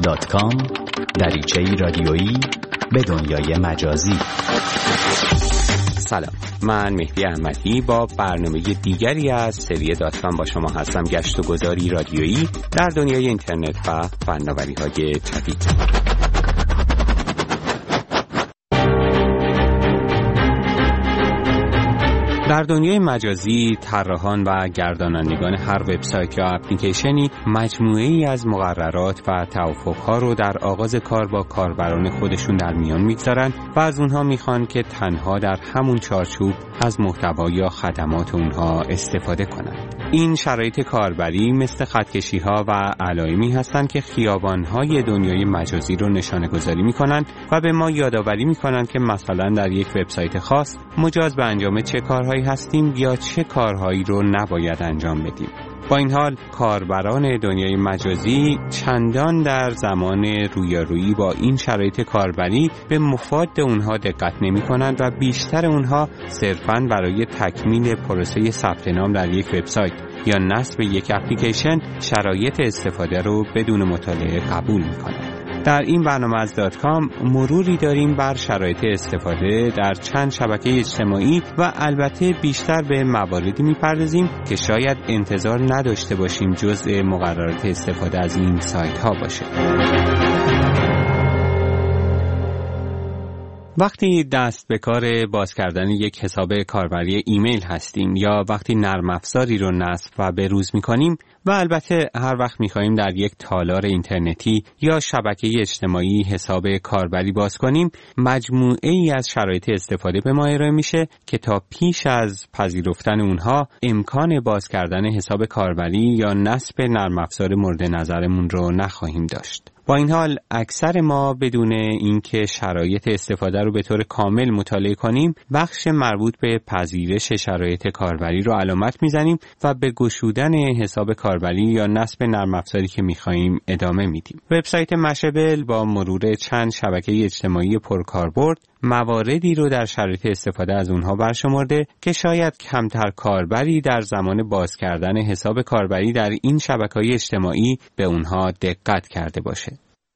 facebook.com دریچه‌ای رادیویی به دنیای مجازی. سلام، من مهدی احمدی با برنامه دیگری از سری داتکام با شما هستم. گشت و گذاری رادیویی در دنیای اینترنت و فناوری‌های جدید. در دنیای مجازی طراحان و گردانندگان هر وبسایت یا اپلیکیشنی مجموعه‌ای از مقررات و توافق‌ها رو در آغاز کار با کاربران خودشون در میان می‌گذارن و از اونها می‌خوان که تنها در همون چارچوب از محتوا یا خدمات اونها استفاده کنند. این شرایط کاربری مثل خطکشی‌ها و علائمی هستند که خیابان‌های دنیای مجازی رو نشانه‌گذاری می‌کنند و به ما یادآوری می‌کنند که مثلا در یک وبسایت خاص مجاز به انجام چه کارهایی هستیم یا چه کارهایی رو نباید انجام بدیم. با این حال کاربران دنیای مجازی چندان در زمان رویارویی با این شرایط کاربری به مفاد اونها دقت نمی کنند و بیشتر اونها صرفاً برای تکمیل پروسه ثبت نام در یک وبسایت یا نصب یک اپلیکیشن شرایط استفاده رو بدون مطالعه قبول می کنند. در این برنامه از داتکام مروری داریم بر شرایط استفاده در چند شبکه اجتماعی و البته بیشتر به مواردی می‌پردازیم که شاید انتظار نداشته باشیم جزء مقررات استفاده از این سایت ها باشه. وقتی دست به کار باز کردن یک حساب کاربری ایمیل هستیم یا وقتی نرم افزاری رو نصب و بروز می‌کنیم و البته هر وقت می‌خوایم در یک تالار اینترنتی یا شبکه اجتماعی حساب کاربری باز کنیم، مجموعه‌ای از شرایط استفاده به ما ارائه میشه که تا پیش از پذیرفتن اونها امکان باز کردن حساب کاربری یا نصب نرم افزار مورد نظرمون رو نخواهیم داشت. با این حال اکثر ما بدون اینکه شرایط استفاده رو به طور کامل مطالعه کنیم بخش مربوط به پذیرش شرایط کاربری رو علامت میزنیم و به گشودن حساب کاربری یا نصب نرم افزاری که میخواییم ادامه میدیم. وبسایت مشبل با مرور چند شبکه اجتماعی پرکاربرد مواردی رو در شرایط استفاده از اونها برشمرده که شاید کمتر کاربری در زمان باز کردن حساب کاربری در این شبکه‌های اجتماعی به اونها دقت کرده باشه.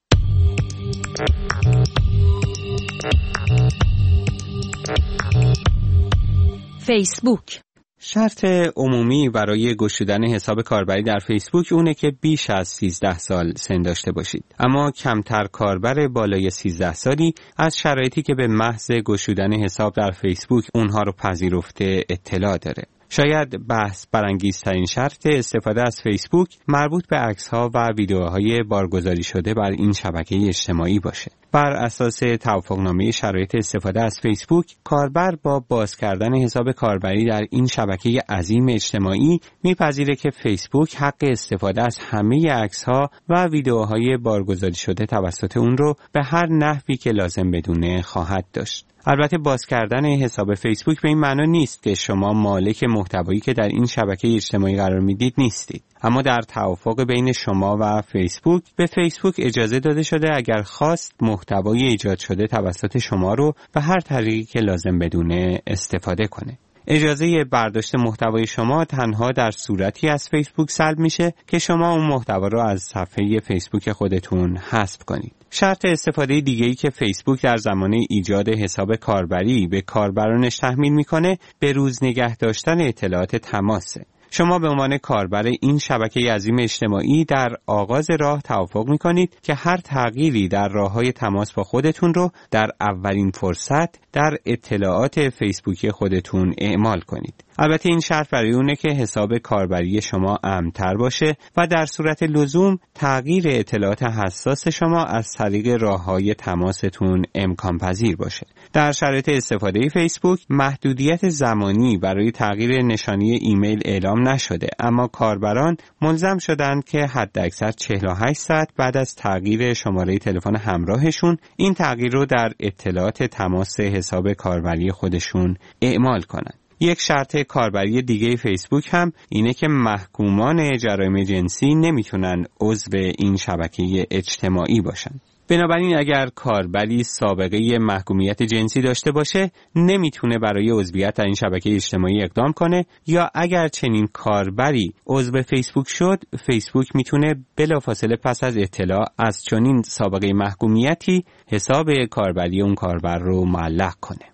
فیسبوک. شرط عمومی برای گشودن حساب کاربری در فیسبوک اونه که بیش از 13 سال سن داشته باشید. اما کمتر کاربر بالای 13 سالی از شرایطی که به محض گشودن حساب در فیسبوک اونها رو پذیرفته اطلاع داره. شاید بحث برانگیزترین شرط استفاده از فیسبوک مربوط به عکس‌ها و ویدیوهای بارگذاری شده بر این شبکه اجتماعی باشه. بر اساس توافقنامه شرایط استفاده از فیسبوک، کاربر با باز کردن حساب کاربری در این شبکه عظیم اجتماعی میپذیره که فیسبوک حق استفاده از همه عکس‌ها و ویدیوهای بارگذاری شده توسط اون رو به هر نحوی که لازم بدونه خواهد داشت. البته باز کردن حساب فیسبوک به این معنی نیست که شما مالک محتوایی که در این شبکه اجتماعی قرار میدید نیستید. اما در توافق بین شما و فیسبوک به فیسبوک اجازه داده شده اگر خواست محتوای ایجاد شده توسط شما رو به هر طریقی که لازم بدونه استفاده کنه. اجازه برداشت محتوای شما تنها در صورتی از فیسبوک سلب میشه که شما اون محتوا رو از صفحه فیسبوک خودتون حذف کنید. شرط استفاده دیگه‌ای که فیسبوک در زمان ایجاد حساب کاربری به کاربرانش تحمیل میکنه به روز نگه داشتن اطلاعات تماسه. شما به عنوان کاربر این شبکه عظیم اجتماعی در آغاز راه توافق می‌کنید که هر تغییری در راه‌های تماس با خودتون رو در اولین فرصت در اطلاعات فیسبوکی خودتون اعمال کنید. البته این شرط برای اونه که حساب کاربری شما امن‌تر باشه و در صورت لزوم تغییر اطلاعات حساس شما از طریق راه‌های تماستون امکان پذیر باشه. در شرایط استفاده فیسبوک محدودیت زمانی برای تغییر نشانی ایمیل اعلام نشده، اما کاربران ملزم شدند که حداکثر 48 ساعت بعد از تغییر شماره تلفن همراهشون این تغییر رو در اطلاعات تماس حساب کاربری خودشون اعمال کنند. یک شرط کاربری دیگه فیسبوک هم اینه که محکومان جرایم جنسی نمیتونن عضو این شبکه اجتماعی باشن. بنابراین اگر کاربری سابقه محکومیت جنسی داشته باشه نمیتونه برای عضویت در این شبکه اجتماعی اقدام کنه، یا اگر چنین کاربری عضو فیسبوک شد، فیسبوک میتونه بلافاصله پس از اطلاع از چنین سابقه محکومیتی حساب کاربری اون کاربر رو معلق کنه.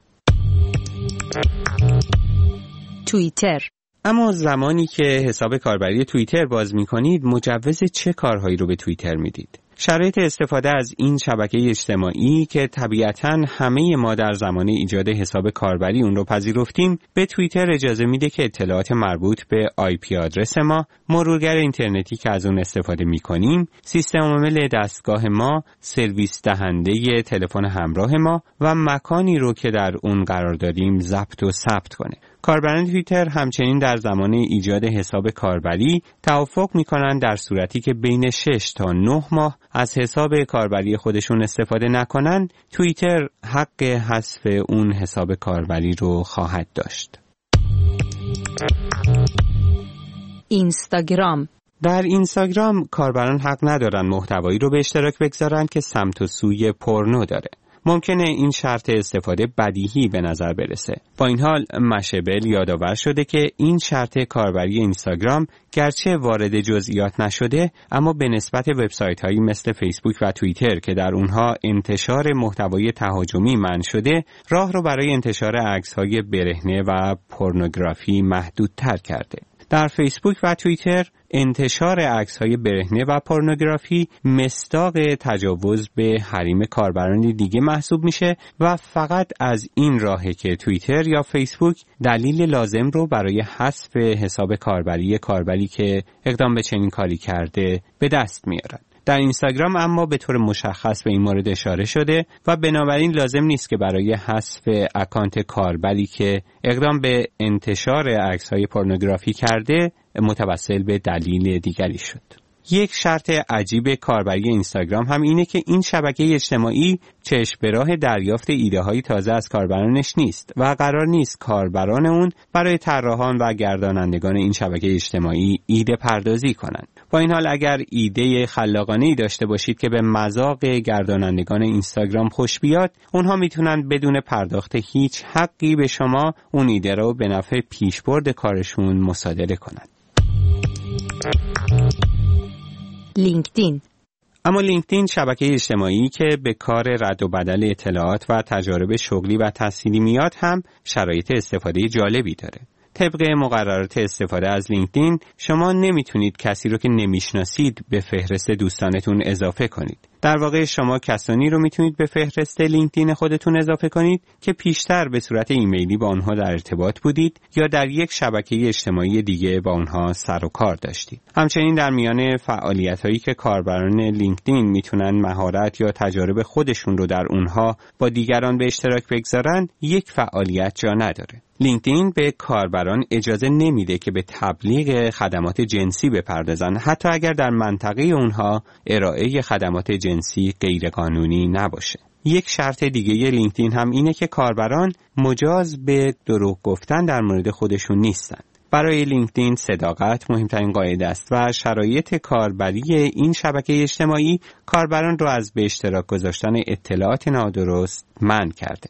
توییتر. اما زمانی که حساب کاربری توییتر باز می‌کنید، مجوز چه کارهایی رو به توییتر میدید؟ شرایط استفاده از این شبکه اجتماعی که طبیعتاً همه ما در زمان ایجاد حساب کاربری اون رو پذیرفتیم، به توییتر اجازه میده که اطلاعات مربوط به IP آدرس ما، مرورگر اینترنتی که از اون استفاده میکنیم، سیستم عامل دستگاه ما، سرویس دهنده تلفن همراه ما و مکانی رو که در اون قرار داریم ضبط و ثبت کنه. کاربران توییتر همچنین در زمان ایجاد حساب کاربری توافق میکنن در صورتی که بین 6 تا 9 ماه از حساب کاربری خودشون استفاده نکنن، توییتر حق حذف اون حساب کاربری رو خواهد داشت. اینستاگرام. در اینستاگرام کاربران حق ندارن محتوایی رو به اشتراک بگذارن که سمت و سوی پورنو داره. ممکنه این شرط استفاده بدیهی به نظر برسه. با این حال مشابل یادآور شده که این شرط کاربری اینستاگرام گرچه وارد جزئیات نشده، اما به نسبت وبسایت‌هایی مثل فیسبوک و توییتر که در اونها انتشار محتوای تهاجمی منع شده، راه رو برای انتشار عکس‌های برهنه و پورنوگرافی محدودتر کرده. در فیسبوک و توییتر انتشار عکس‌های برهنه و پورنوگرافی مصداق تجاوز به حریم کاربران دیگه محسوب میشه و فقط از این راهه که توییتر یا فیسبوک دلیل لازم رو برای حذف حساب کاربری که اقدام به چنین کاری کرده به دست میارن. در اینستاگرام اما به طور مشخص به این مورد اشاره شده و بنابراین لازم نیست که برای حذف اکانت کاربری که اقدام به انتشار عکس‌های پورنوگرافی کرده متوسل به دلیل دیگری شد. یک شرط عجیب کاربری اینستاگرام هم اینه که این شبکه اجتماعی چشم به راه دریافت ایده‌های تازه از کاربرانش نیست و قرار نیست کاربران اون برای طراحان و گردانندگان این شبکه اجتماعی ایده پردازی کنند. با این حال اگر ایده خلاقانه‌ای داشته باشید که به مذاق گردانندگان اینستاگرام خوش بیاد، اونها میتونن بدون پرداخت هیچ حقی به شما اون ایده رو به نفع پیشبرد کارشون مصادره کنند. لینکدین. اما لینکدین شبکه اجتماعی که به کار رد و بدل اطلاعات و تجارب شغلی و تحصیلی میاد هم شرایط استفاده جالبی داره. طبق مقررات استفاده از لینکدین شما نمیتونید کسی رو که نمیشناسید به فهرست دوستانتون اضافه کنید. در واقع شما کسانی رو میتونید به فهرست لینکدین خودتون اضافه کنید که پیشتر به صورت ایمیلی با اونها در ارتباط بودید یا در یک شبکه اجتماعی دیگه با اونها سر و کار داشتید. همچنین در میان فعالیت‌هایی که کاربران لینکدین میتونن مهارت یا تجارب خودشون رو در اونها با دیگران به اشتراک بگذارن، یک فعالیت جا نداره. لینکدین به کاربران اجازه نمیده که به تبلیغ خدمات جنسی بپردازن، حتی اگر در منطقه اونها ارائه خدمات جنسی غیرقانونی نباشه. یک شرط دیگه لینکدین هم اینه که کاربران مجاز به دروغ گفتن در مورد خودشون نیستن. برای لینکدین صداقت مهمترین قاعده است و شرایط کاربری این شبکه اجتماعی کاربران رو از به اشتراک گذاشتن اطلاعات نادرست منع کرده.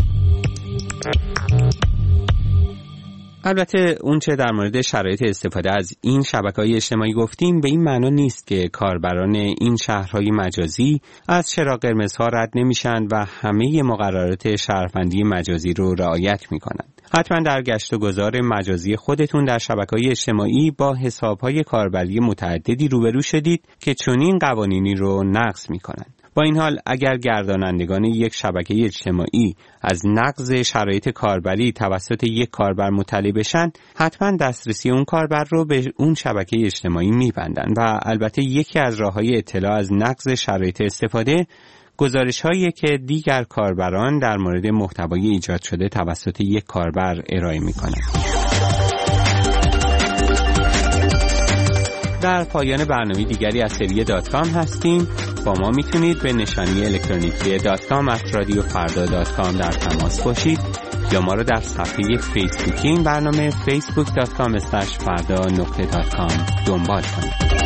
البته اون چه در مورد شرایط استفاده از این شبکه‌های اجتماعی گفتیم به این معنا نیست که کاربران این شهرهای مجازی از چراغ قرمزها رد نمیشن و همه مقررات شهروندی مجازی رو رعایت میکنن. حتما در گشت و گذار مجازی خودتون در شبکه‌های اجتماعی با حساب‌های کاربری متعددی روبرو شدید که چنین قوانینی رو نقض میکنن. با این حال اگر گردانندگان یک شبکه اجتماعی از نقض شرایط کاربری توسط یک کاربر مطلع بشن، حتما دسترسی اون کاربر رو به اون شبکه اجتماعی میبندن و البته یکی از راه‌های اطلاع از نقض شرایط استفاده گزارش‌هایی که دیگر کاربران در مورد محتوای ایجاد شده توسط یک کاربر ارائه می‌کنند. در پایان برنامه دیگری از سری .com هستیم. با ما میتونید به نشانی الکترونیکی .com@radiofarda.com در تماس باشید یا ما رو در صفحه فیسبوکی این برنامه facebook.com/farda.com دنبال کنید.